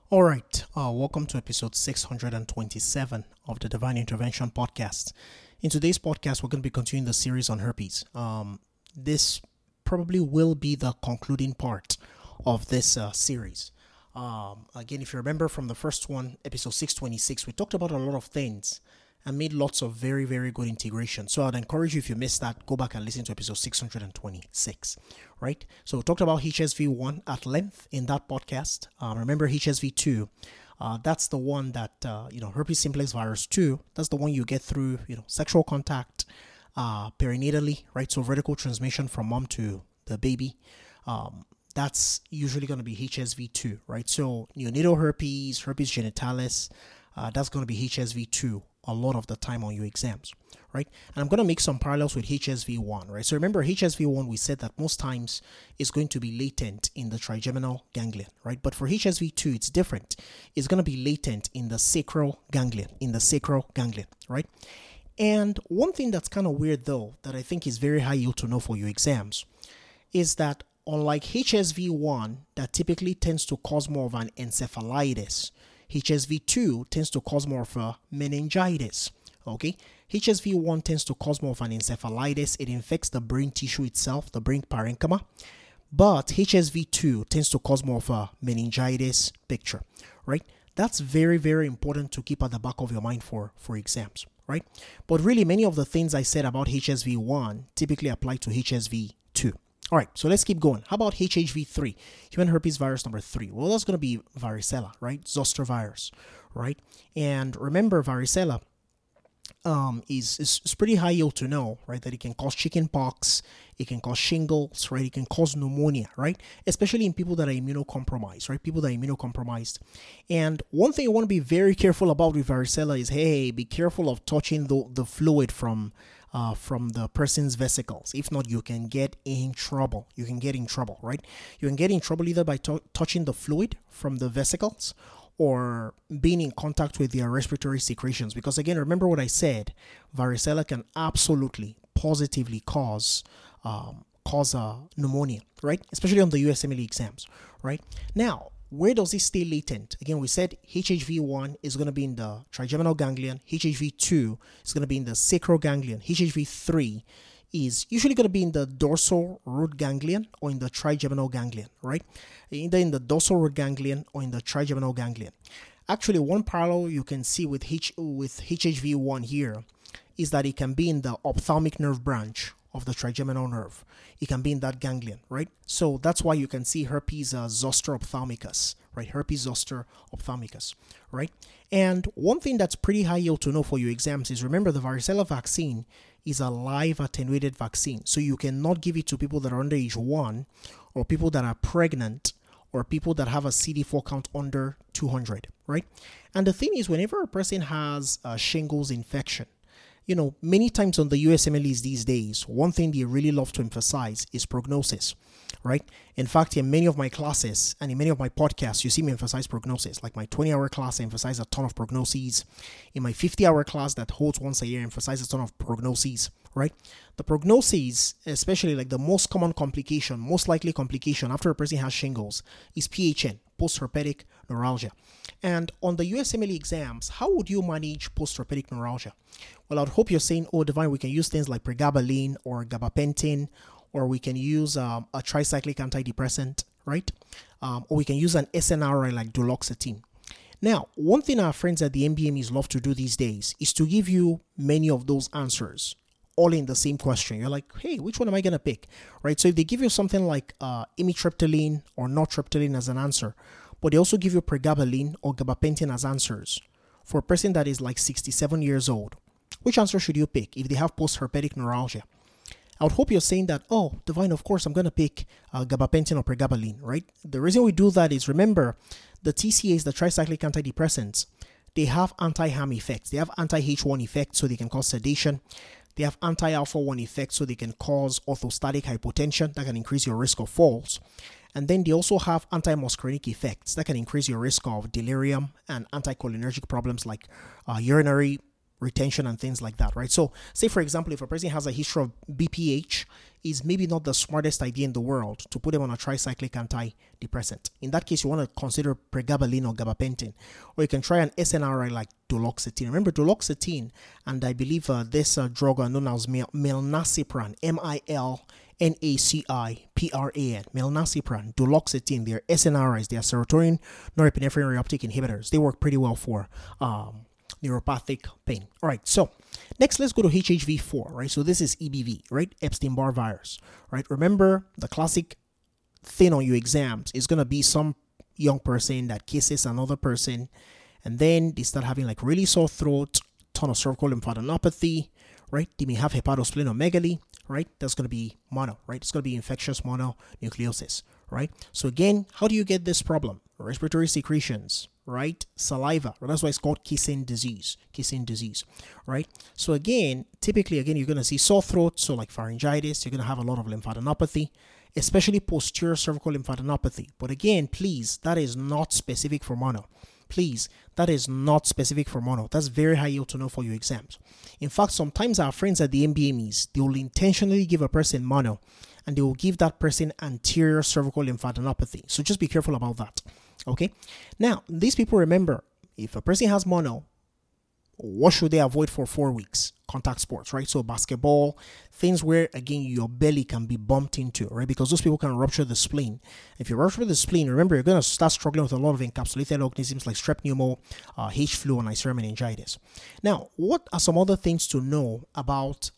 All right, welcome to episode 627 of the Divine Intervention Podcast. In today's podcast, we're going to be continuing the series on herpes. This probably will be the concluding part of this series. Again, if you remember from the first one, episode 626, we talked about a lot of things and made lots of very, very good integration. So I'd encourage you, if you missed that, go back and listen to episode 626, right? So we talked about HSV1 at length in that podcast. Remember HSV2, that's the one that, herpes simplex virus 2, that's the one you get through, sexual contact, perinatally, right? So vertical transmission from mom to the baby. That's usually going to be HSV2, right? So neonatal herpes, herpes genitalis, that's going to be HSV2 a lot of the time on your exams, right? And I'm going to make some parallels with HSV1, right? So remember HSV1, we said that most times it's going to be latent in the trigeminal ganglion, right? But for HSV2, it's different. It's going to be latent in the sacral ganglion, right? And one thing that's kind of weird though, that I think is very high yield to know for your exams, is that unlike HSV1, that typically tends to cause more of an encephalitis, HSV2 tends to cause more of a meningitis, okay? HSV1 tends to cause more of an encephalitis. It infects the brain tissue itself, the brain parenchyma. But HSV2 tends to cause more of a meningitis picture, right? That's very, very important to keep at the back of your mind for exams, right? But really, many of the things I said about HSV1 typically apply to HSV2. All right, so let's keep going. How about HHV3, human herpes virus number 3? Well, that's going to be varicella, right? Zoster virus, right? And remember, varicella is pretty high yield to know, right? That it can cause chicken pox, it can cause shingles, right? It can cause pneumonia, right? Especially in people that are immunocompromised, right? People that are immunocompromised. And one thing you want to be very careful about with varicella is, hey, be careful of touching the fluid from the person's vesicles. If not, you can get in trouble. Right? You can get in trouble either by touching the fluid from the vesicles or being in contact with their respiratory secretions. Because again, remember what I said, varicella can absolutely, positively cause pneumonia, right? Especially on the USMLE exams, right? Now, where does it stay latent? Again, we said HHV1 is going to be in the trigeminal ganglion. HHV2 is going to be in the sacral ganglion. HHV3 is usually going to be in the dorsal root ganglion or in the trigeminal ganglion, right? Either in the dorsal root ganglion or in the trigeminal ganglion. Actually, one parallel you can see with HHV1 here is that it can be in the ophthalmic nerve branch of the trigeminal nerve. It can be in that ganglion, right? So that's why you can see herpes zoster ophthalmicus, right? Herpes zoster ophthalmicus, right? And one thing that's pretty high yield to know for your exams is, remember, the varicella vaccine is a live attenuated vaccine. So you cannot give it to people that are under age 1 or people that are pregnant or people that have a CD4 count under 200, right? And the thing is, whenever a person has a shingles infection, many times on the USMLEs these days, one thing they really love to emphasize is prognosis, right? In fact, in many of my classes and in many of my podcasts, you see me emphasize prognosis. Like my 20-hour class, I emphasize a ton of prognoses. In my 50-hour class that holds once a year, I emphasize a ton of prognoses, right? The prognoses, especially like the most common complication, most likely complication after a person has shingles, is PHN, post-herpetic neuralgia. And on the USMLE exams, how would you manage post-herpetic neuralgia? Well, I'd hope you're saying, oh, Divine, we can use things like pregabalin or gabapentin, or we can use a tricyclic antidepressant, right? Or we can use an SNRI like duloxetine. Now, one thing our friends at the MBMEs love to do these days is to give you many of those answers all in the same question. You're like, hey, which one am I going to pick, right? So if they give you something like amitriptyline or nortriptyline as an answer, but they also give you pregabalin or gabapentin as answers for a person that is like 67 years old, which answer should you pick if they have post-herpetic neuralgia? I would hope you're saying that, oh, Divine, of course, I'm going to pick gabapentin or pregabalin, right? The reason we do that is, remember, the TCAs, the tricyclic antidepressants, they have anti-HAM effects. They have anti-H1 effects, so they can cause sedation. They have anti-alpha-1 effects, so they can cause orthostatic hypotension. That can increase your risk of falls. And then they also have anti-muscarinic effects that can increase your risk of delirium and anticholinergic problems like urinary retention and things like that, right? So say, for example, if a person has a history of BPH, it's maybe not the smartest idea in the world to put them on a tricyclic antidepressant. In that case, you want to consider pregabalin or gabapentin, or you can try an SNRI like duloxetine. Remember duloxetine, and I believe this drug known as milnacipran, milnacipran, milnacipran, duloxetine. They're SNRIs, they are serotonin norepinephrine reuptake inhibitors. They work pretty well for neuropathic pain. All right, so next let's go to HHV4, right? So this is EBV, right? Epstein-Barr virus, right? Remember, the classic thing on your exams is going to be some young person that kisses another person, and then they start having like really sore throat, ton of cervical lymphadenopathy, right? They may have hepatosplenomegaly, right? That's going to be mono, right? It's going to be infectious mononucleosis, right? So again, how do you get this problem? Respiratory secretions, right? Saliva. Well, that's why it's called kissing disease, right? So again, typically, you're going to see sore throat, so like pharyngitis. You're going to have a lot of lymphadenopathy, especially posterior cervical lymphadenopathy. But again, please, that is not specific for mono. Please, that is not specific for mono. That's very high yield to know for your exams. In fact, sometimes our friends at the MBMEs, they will intentionally give a person mono, and they will give that person anterior cervical lymphadenopathy. So just be careful about that. Okay. Now, these people, remember, if a person has mono, what should they avoid for 4 weeks? Contact sports, right? So basketball, things where, again, your belly can be bumped into, right? Because those people can rupture the spleen. If you rupture the spleen, remember, you're going to start struggling with a lot of encapsulated organisms like strep pneumo, H. flu, and Neisseria meningitis. Now, what are some other things to know about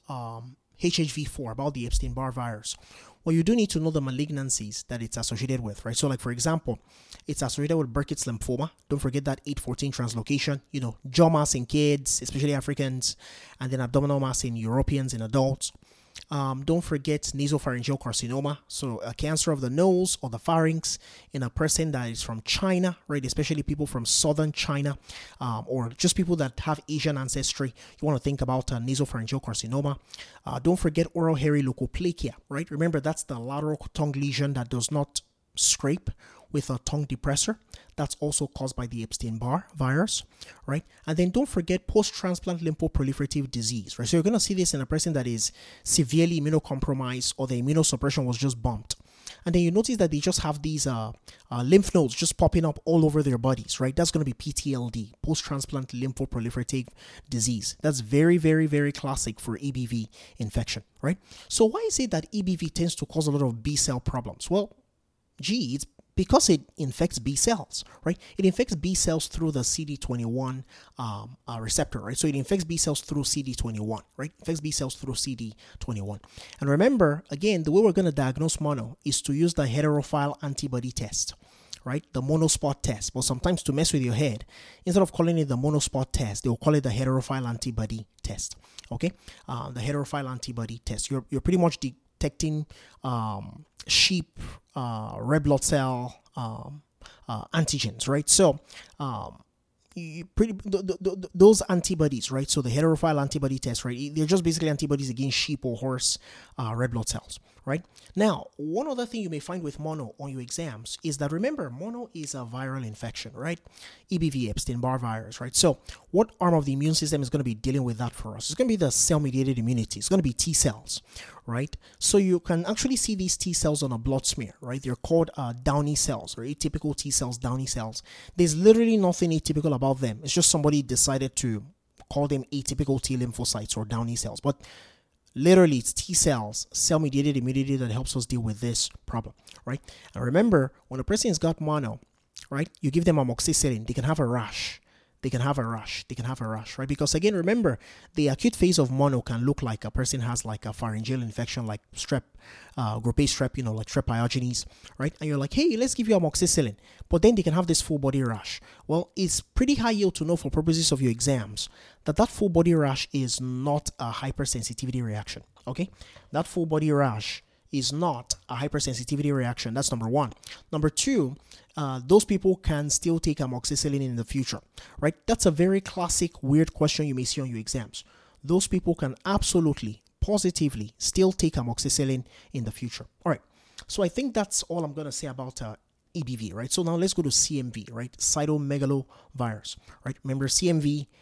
HHV4, about the Epstein-Barr virus? Well, you do need to know the malignancies that it's associated with, right? So like, for example, it's associated with Burkitt's lymphoma. Don't forget that 814 translocation, jaw mass in kids, especially Africans, and then abdominal mass in Europeans, in adults. Don't forget nasopharyngeal carcinoma, so a cancer of the nose or the pharynx in a person that is from China, right? Especially people from southern China, or just people that have Asian ancestry. You want to think about nasopharyngeal carcinoma. Don't forget oral hairy leukoplakia, right? Remember, that's the lateral tongue lesion that does not scrape with a tongue depressor. That's also caused by the Epstein-Barr virus, right? And then don't forget post-transplant lymphoproliferative disease, right? So you're going to see this in a person that is severely immunocompromised, or the immunosuppression was just bumped. And then you notice that they just have these lymph nodes just popping up all over their bodies, right? That's going to be PTLD, post-transplant lymphoproliferative disease. That's very, very, very classic for EBV infection, right? So why is it that EBV tends to cause a lot of B-cell problems? Well, it's because it infects B cells, right? It infects B cells through the CD21 receptor, right? So it infects B cells through CD21, right? Infects B cells through CD21. And remember, again, the way we're going to diagnose mono is to use the heterophile antibody test, right? The monospot test. But sometimes, to mess with your head, instead of calling it the monospot test, they'll call it the heterophile antibody test, okay? The heterophile antibody test. You're pretty much detecting sheep red blood cell antigens, right? So those antibodies, right? So the heterophile antibody test, right? They're just basically antibodies against sheep or horse red blood cells, right? Now, one other thing you may find with mono on your exams is that, remember, mono is a viral infection, right? EBV, Epstein-Barr virus, right? So what arm of the immune system is going to be dealing with that for us? It's going to be the cell-mediated immunity. It's going to be T cells, right? So you can actually see these T cells on a blood smear, right? They're called Downey cells, or atypical T cells, Downey cells. There's literally nothing atypical about them. It's just somebody decided to call them atypical T lymphocytes or Downey cells. But literally, it's T cells, cell-mediated immunity, that helps us deal with this problem, right? And remember, when a person has got mono, right, you give them amoxicillin, they can have a rash. They can have a rash, right? Because again, remember, the acute phase of mono can look like a person has like a pharyngeal infection, like strep, group A strep, like strep pyogenes, right? And you're like, hey, let's give you amoxicillin. But then they can have this full body rash. Well, it's pretty high yield to know for purposes of your exams that full body rash is not a hypersensitivity reaction, okay? That full body rash is not a hypersensitivity reaction. That's number one. Number two, those people can still take amoxicillin in the future, right? That's a very classic weird question you may see on your exams. Those people can absolutely, positively still take amoxicillin in the future. All right. So I think that's all I'm going to say about EBV, right? So now let's go to CMV, right? Cytomegalovirus, right? Remember, CMV,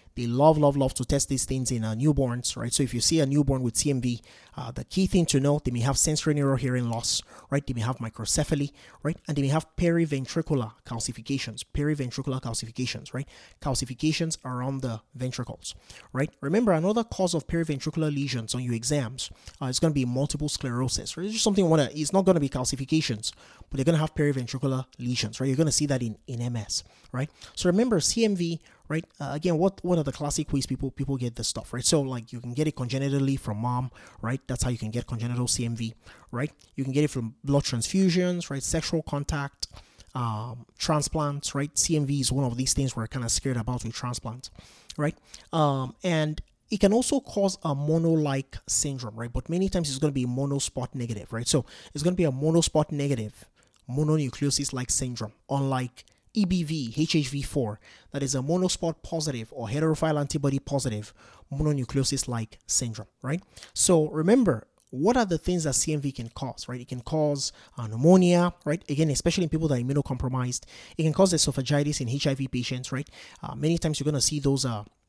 They love to test these things in newborns, right? So if you see a newborn with CMV, the key thing to know, they may have sensory neural hearing loss, right? They may have microcephaly, right? And they may have periventricular calcifications, right? Calcifications around the ventricles, right? Remember, another cause of periventricular lesions on your exams is going to be multiple sclerosis, right? It's just something it's not going to be calcifications, but they're going to have periventricular lesions, right? You're going to see that in MS, right? So remember, CMV, right? Again, what are the classic ways people get this stuff, right? So like you can get it congenitally from mom, right? That's how you can get congenital CMV, right? You can get it from blood transfusions, right? Sexual contact, transplants, right? CMV is one of these things we're kind of scared about with transplants, right? And it can also cause a mono-like syndrome, right? But many times it's going to be monospot negative, right? So it's going to be a monospot negative mononucleosis-like syndrome, unlike EBV, HHV4, that is a monospot positive or heterophile antibody positive mononucleosis-like syndrome, right? So remember, what are the things that CMV can cause, right? It can cause pneumonia, right? Again, especially in people that are immunocompromised. It can cause esophagitis in HIV patients, right? Many times you're going to see those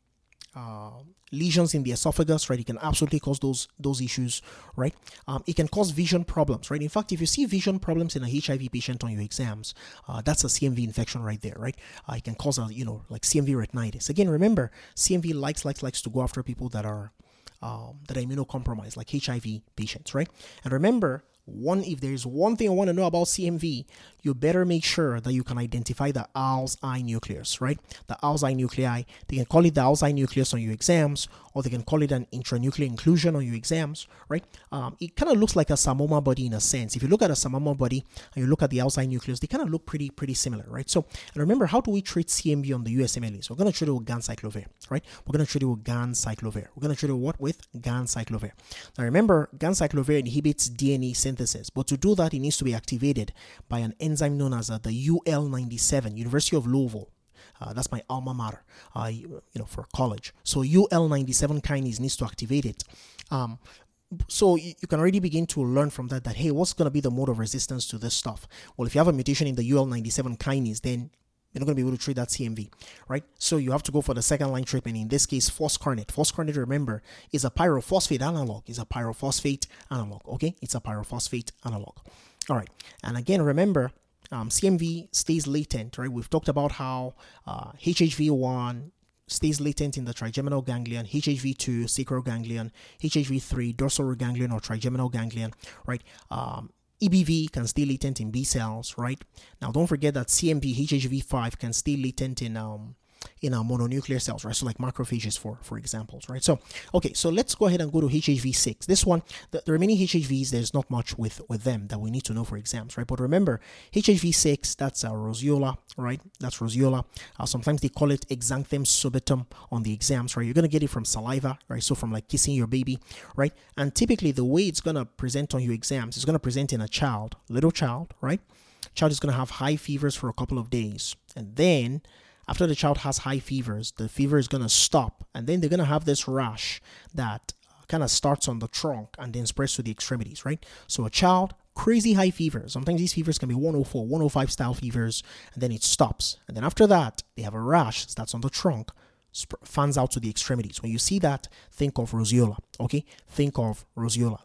lesions in the esophagus, right? It can absolutely cause those issues, right? It can cause vision problems, right? In fact, if you see vision problems in a HIV patient on your exams, that's a CMV infection right there, right? It can cause like CMV retinitis. Again, remember, CMV likes to go after people that are immunocompromised, like HIV patients, right? And remember, if there's one thing I want to know about CMV, you better make sure that you can identify the owl's eye nucleus, right? The owl's eye nuclei. They can call it the owl's eye nucleus on your exams, or they can call it an intranuclear inclusion on your exams, right? It kind of looks like a Samoma body in a sense. If you look at a Samoma body and you look at the owl's eye nucleus, they kind of look pretty similar, right? So, and remember, how do we treat CMV on the USMLE? So we're going to treat it with ganciclovir, right? We're going to treat it with ganciclovir. We're going to treat it with what? With ganciclovir. Now remember, ganciclovir inhibits DNA synthesis, but to do that, it needs to be activated by an enzyme known as the UL97, University of Louisville. That's my alma mater, for college. So UL97 kinase needs to activate it. So you can already begin to learn from that, hey, what's going to be the mode of resistance to this stuff? Well, if you have a mutation in the UL97 kinase, then you're not going to be able to treat that CMV, right? So you have to go for the second line treatment. In this case, foscarnet. Foscarnet, remember, is a pyrophosphate analog. Okay? It's a pyrophosphate analog. All right. And again, remember, CMV stays latent, right? We've talked about how HHV1 stays latent in the trigeminal ganglion, HHV2, sacral ganglion, HHV3, dorsal root ganglion or trigeminal ganglion, right? EBV can stay latent in B cells, right? Now, don't forget that CMV, HHV5 can stay latent in our mononuclear cells, right? So like macrophages, for examples, right? So, okay, so let's go ahead and go to HHV6. This one, the remaining HHVs, there's not much with them that we need to know for exams, right? But remember, HHV6, that's roseola, right? That's roseola. Sometimes they call it exanthem subitum on the exams, right? You're going to get it from saliva, right? So from like kissing your baby, right? And typically the way it's going to present on your exams, it's going to present in a little child, right? Child is going to have high fevers for a couple of days. And then after the child has high fevers, the fever is going to stop, and then they're going to have this rash that kind of starts on the trunk and then spreads to the extremities, right? So a child, crazy high fever. Sometimes these fevers can be 104, 105 style fevers, and then it stops. And then after that, they have a rash that's on the trunk, fans out to the extremities. When you see that, think of roseola, okay? Think of roseola.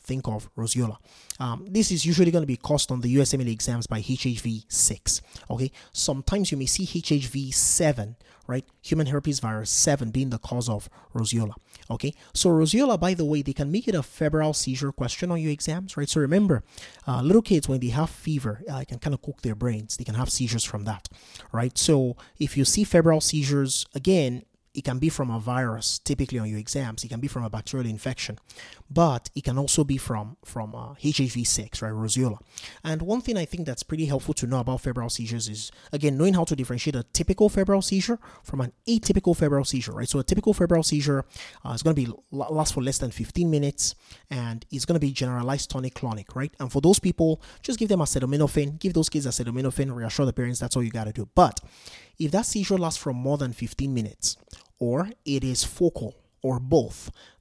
This is usually going to be caused on the USMLE exams by HHV6, okay? Sometimes you may see HHV7, right? Human herpes virus 7 being the cause of roseola, okay? So roseola, by the way, they can make it a febrile seizure question on your exams, right? So remember, little kids, when they have fever, it can kind of cook their brains. They can have seizures from that, right? So if you see febrile seizures, again, it can be from a virus, typically on your exams. It can be from a bacterial infection, but it can also be from HHV6, right, roseola. And one thing I think that's pretty helpful to know about febrile seizures is, again, knowing how to differentiate a typical febrile seizure from an atypical febrile seizure, right? So a typical febrile seizure is going to last for less than 15 minutes, and it's going to be generalized tonic-clonic, right? And for those people, just give them acetaminophen, give those kids acetaminophen, reassure the parents, that's all you got to do. But if that seizure lasts for more than 15 minutes, or it is focal, or both,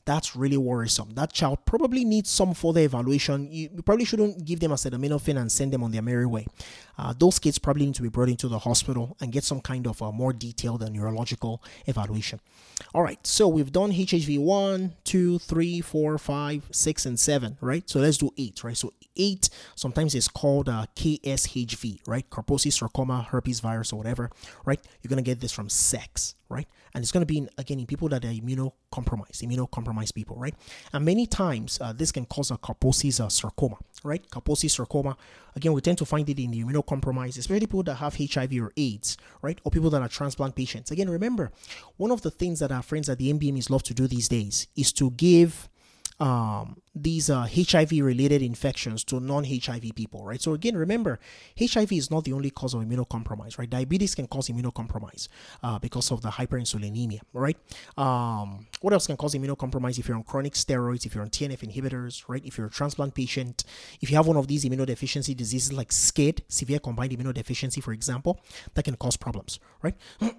That's really worrisome. That child probably needs some further evaluation. You probably shouldn't give them acetaminophen and send them on their merry way. Those kids probably need to be brought into the hospital and get some kind of more detailed and neurological evaluation. All right, so we've done HHV 1, 2, 3, 4, 5, 6, and 7, right? So let's do 8, right? So 8 sometimes is called KSHV, right? Kaposi sarcoma, herpes virus, or whatever, right? You're going to get this from sex, right? And it's going to be, in people that are immunocompromised people, right? And many times, this can cause a Kaposi sarcoma, right? Kaposi sarcoma, again, we tend to find it in the immunocompromised, especially people that have HIV or AIDS, right? Or people that are transplant patients. Again, remember, one of the things that our friends at the MBMEs love to do these days is to give these HIV-related infections to non-HIV people, right? So again, remember, HIV is not the only cause of immunocompromise, right? Diabetes can cause immunocompromise because of the hyperinsulinemia, right? What else can cause immunocompromise? If you're on chronic steroids, if you're on TNF inhibitors, right? If you're a transplant patient, if you have one of these immunodeficiency diseases like SCID, severe combined immunodeficiency, for example, that can cause problems, right?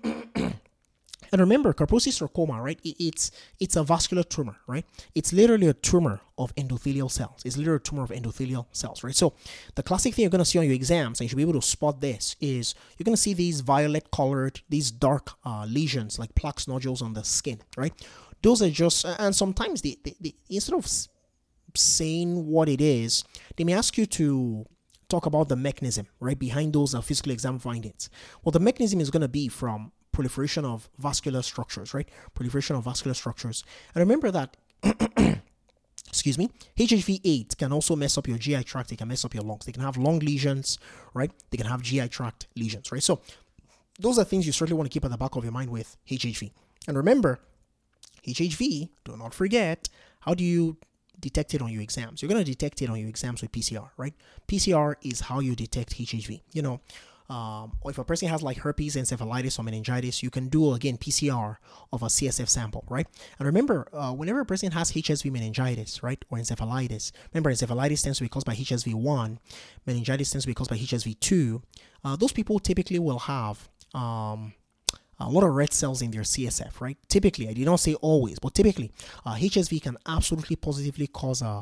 And remember, Kaposi sarcoma, right? It's a vascular tumor, right? It's literally a tumor of endothelial cells. It's literally a tumor of endothelial cells, right? So the classic thing you're going to see on your exams, and you should be able to spot this, is you're going to see these violet-colored, these dark lesions, like plaques, nodules on the skin, right? Those are just, and sometimes they instead of saying what it is, they may ask you to talk about the mechanism, right, behind those physical exam findings. Well, the mechanism is going to be from proliferation of vascular structures, right? Proliferation of vascular structures. And remember that, excuse me, HHV8 can also mess up your GI tract. They can mess up your lungs. They can have lung lesions, right? They can have GI tract lesions, right? So those are things you certainly want to keep at the back of your mind with HHV. And remember, HHV, do not forget, how do you detect it on your exams? You're going to detect it on your exams with PCR, right? PCR is how you detect HHV. Or if a person has like herpes, encephalitis, or meningitis, you can do, again, PCR of a CSF sample, right? And remember, whenever a person has HSV meningitis, right, or encephalitis, remember, encephalitis tends to be caused by HSV1, meningitis tends to be caused by HSV2. Those people typically will have a lot of red cells in their CSF, right? Typically, I did not say always, but typically, HSV can absolutely positively cause a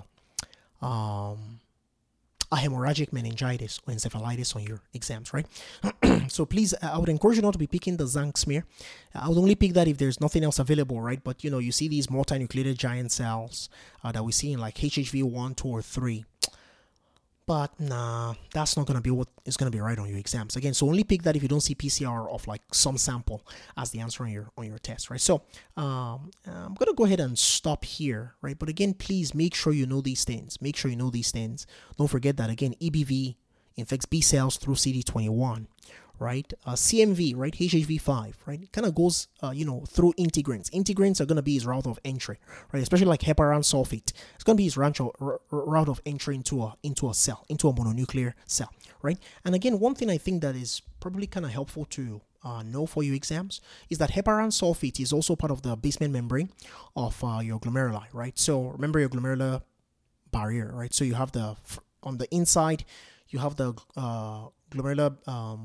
hemorrhagic meningitis or encephalitis on your exams, right? So please, I would encourage you not to be picking the Zank smear. I would only pick that if there's nothing else available, right? But, you see these multinucleated giant cells that we see in like HHV 1, 2, or 3. But nah, that's not going to be what is going to be right on your exams. Again, so only pick that if you don't see PCR of like some sample as the answer on your test, right? So I'm going to go ahead and stop here, right? But again, please make sure you know these things. Make sure you know these things. Don't forget that, again, EBV infects B cells through CD21, right? CMV, right? HHV5, right? It kind of goes, through integrins. Integrins are going to be his route of entry, right? Especially like heparan sulfate. It's going to be his route of entry into a cell, into a mononuclear cell, right? And again, one thing I think that is probably kind of helpful to know for your exams is that heparan sulfate is also part of the basement membrane of your glomeruli, right? So remember your glomerular barrier, right? So you have on the inside, you have the glomerular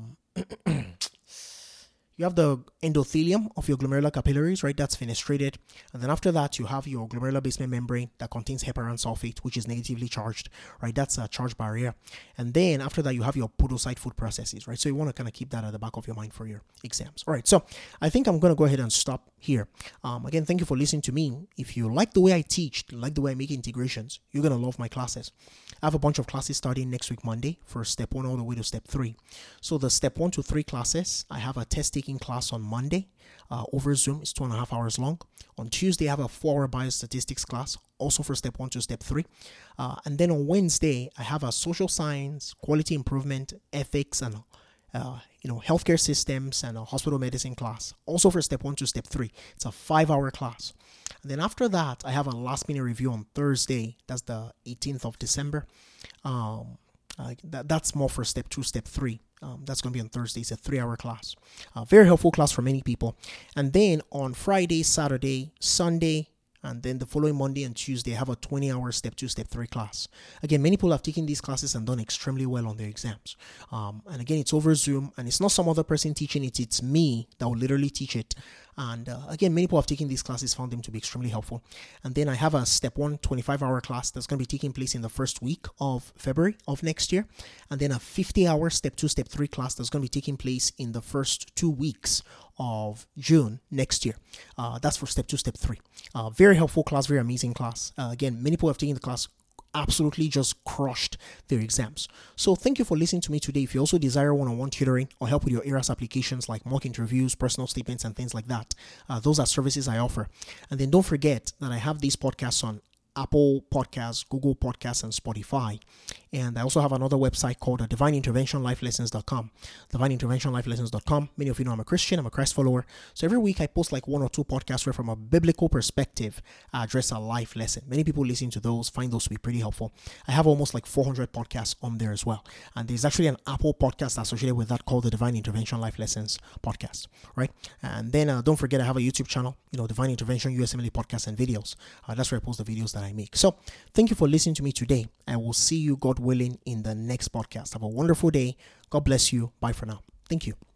you have the endothelium of your glomerular capillaries, right? That's fenestrated. And then after that, you have your glomerular basement membrane that contains heparan sulfate, which is negatively charged, right? That's a charge barrier. And then after that, you have your podocyte food processes, right? So you want to kind of keep that at the back of your mind for your exams. All right. So I think I'm going to go ahead and stop here. Again, thank you for listening to me. If you like the way I teach, like the way I make integrations, you're going to love my classes. I have a bunch of classes starting next week, Monday, for step 1 all the way to step 3. So the step 1 to 3 classes, I have a test taking class on Monday over Zoom. It's 2.5 hours long. On Tuesday, I have a 4-hour biostatistics class, also for step 1 to step 3. And then on Wednesday, I have a social science, quality improvement, ethics, and healthcare systems and a hospital medicine class, also for step 1 to step 3. It's a 5-hour class. And then after that, I have a last minute review on Thursday. That's the 18th of December. That's more for step 2, step 3. That's going to be on Thursday. It's a 3-hour class. Very helpful class for many people. And then on Friday, Saturday, Sunday, and then the following Monday and Tuesday, I have a 20-hour step 2, step 3 class. Again, many people have taken these classes and done extremely well on their exams. And again, it's over Zoom, and it's not some other person teaching it. It's me that will literally teach it And again, many people have taken these classes, found them to be extremely helpful. And then I have a step 1 25-hour class that's going to be taking place in the first week of February of next year. And then a 50-hour step 2, step 3 class that's going to be taking place in the first 2 weeks of June next year. That's for step 2, step 3. Very helpful class, very amazing class. Again, many people have taken the class, absolutely just crushed their exams. So thank you for listening to me today. If you also desire one-on-one tutoring or help with your ARAS applications like mock interviews, personal statements, and things like that, those are services I offer. And then don't forget that I have these podcasts on Apple Podcasts, Google Podcasts, and Spotify. And I also have another website called divineinterventionlifelessons.com. Divineinterventionlifelessons.com. Many of you know I'm a Christian, I'm a Christ follower. So every week I post like 1 or 2 podcasts where from a biblical perspective I address a life lesson. Many people listen to those, find those to be pretty helpful. I have almost like 400 podcasts on there as well. And there's actually an Apple podcast associated with that called the Divine Intervention Life Lessons podcast, right? And then don't forget I have a YouTube channel, Divine Intervention USMLE podcasts and videos. That's where I post the videos that I make. So thank you for listening to me today. I will see you, God willing, in the next podcast. Have a wonderful day. God bless you. Bye for now. Thank you.